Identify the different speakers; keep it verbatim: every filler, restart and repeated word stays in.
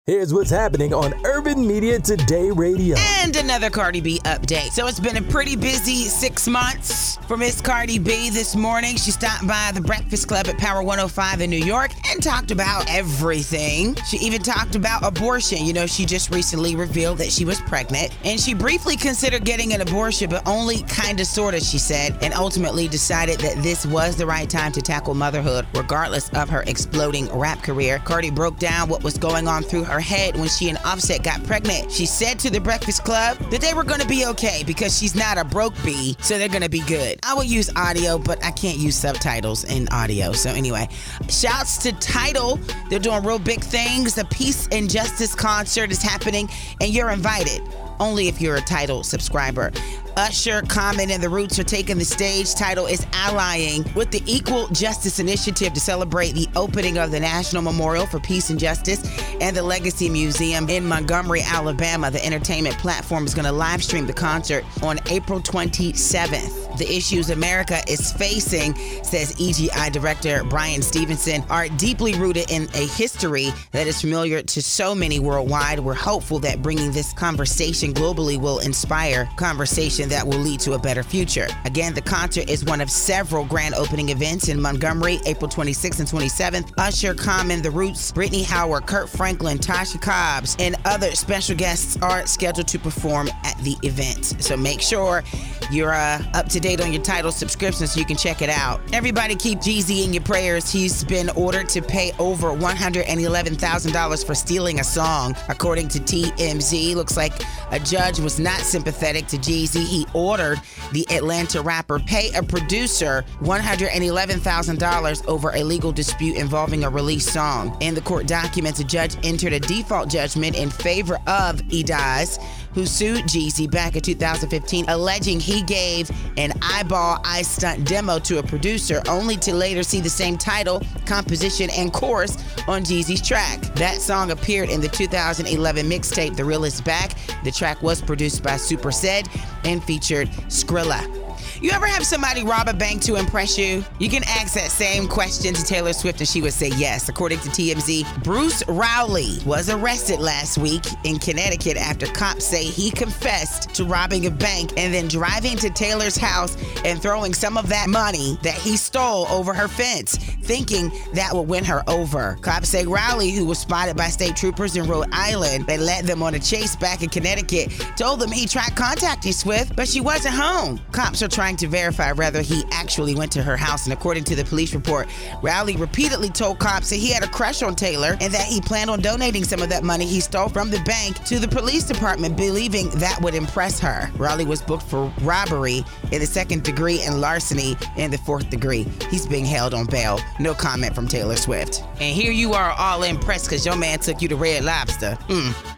Speaker 1: Here's what's happening on Urban Media Today Radio.
Speaker 2: And another Cardi B update. So it's been a pretty busy six months for Miss Cardi B this morning. She stopped by the Breakfast Club at Power one oh five in New York and talked about everything. She even talked about abortion. You know, she just recently revealed that she was pregnant. And she briefly considered getting an abortion, but only kind of, sort of, she said, and ultimately decided that this was the right time to tackle motherhood, regardless of her exploding rap career. Cardi broke down what was going on through her head when she and Offset got pregnant. She said to the Breakfast Club that they were going to be okay because she's not a broke bee, so they're going to be good. I will use audio, but I can't use subtitles in audio. So anyway, shouts to Tidal. They're doing real big things. The Peace and Justice concert is happening, and you're invited. Only if you're a Tidal subscriber. Usher, Common, and The Roots are taking the stage. Tidal is allying with the Equal Justice Initiative to celebrate the opening of the National Memorial for Peace and Justice and the Legacy Museum in Montgomery, Alabama. The entertainment platform is going to live stream the concert on April twenty-seventh. The issues America is facing, says E G I Director Brian Stevenson, are deeply rooted in a history that is familiar to so many worldwide. We're hopeful that bringing this conversation globally will inspire conversation that will lead to a better future. Again, the concert is one of several grand opening events in Montgomery, April twenty-sixth and twenty-seventh. Usher, Common, The Roots, Brittany Howard, Kurt Franklin, Tasha Cobbs, and other special guests are scheduled to perform at the event. So make sure you're uh, up to date on your Tidal subscription so you can check it out. Everybody keep Jeezy in your prayers. He's been ordered to pay over one hundred eleven thousand dollars for stealing a song, according to T M Z. Looks like a judge was not sympathetic to Jeezy. He ordered the Atlanta rapper pay a producer one hundred eleven thousand dollars over a legal dispute involving a released song. In the court documents, a judge entered a default judgment in favor of Edaz, who sued Jeezy back in two thousand fifteen, alleging he gave an eyeball eye stunt demo to a producer only to later see the same title, composition, and chorus on Jeezy's track. That song appeared in the two thousand eleven mixtape The Real Is Back. The track was produced by Super Said and featured Skrilla. You ever have somebody rob a bank to impress you? You can ask that same question to Taylor Swift and she would say yes. According to T M Z, Bruce Rowley was arrested last week in Connecticut after cops say he confessed to robbing a bank and then driving to Taylor's house and throwing some of that money that he stole over her fence, thinking that would win her over. Cops say Rowley, who was spotted by state troopers in Rhode Island, they led them on a chase back in Connecticut, told them he tried contacting Swift, but she wasn't home. Cops are trying to verify whether he actually went to her house, and according to the police report, Rowley repeatedly told cops that he had a crush on Taylor and that he planned on donating some of that money he stole from the bank to the police department, believing that would impress her. Rowley was booked for robbery in the second degree and larceny in the fourth degree. He's being held on bail. No comment from Taylor Swift. And here you are all impressed because your man took you to Red Lobster. Mm.